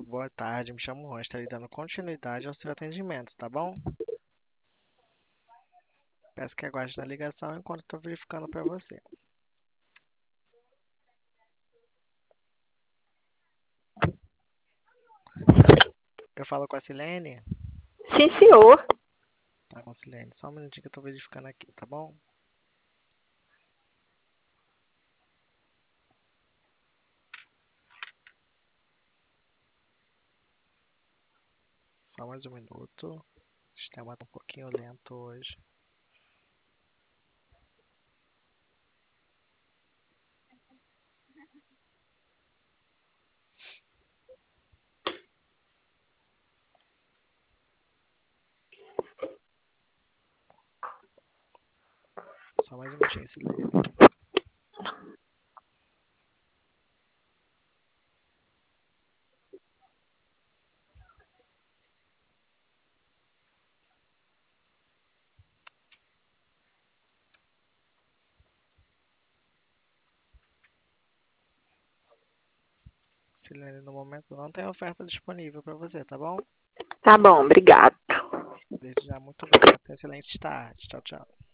boa tarde. Me chamo Ron, estarei dando continuidade ao seu atendimento, tá bom? Peço que aguarde na ligação enquanto estou verificando para você. Eu falo com a Silene? Sim, senhor. Tá com a Silene. Só um minutinho que eu estou verificando aqui, tá bom? Só mais um minuto. O sistema tá um pouquinho lento hoje. Só mais um minutinho, Silene. Silene, no momento não tem oferta disponível para você, tá bom? Tá bom, obrigado. Desde já, muito obrigado. Tenha excelente tarde. Tchau, tchau.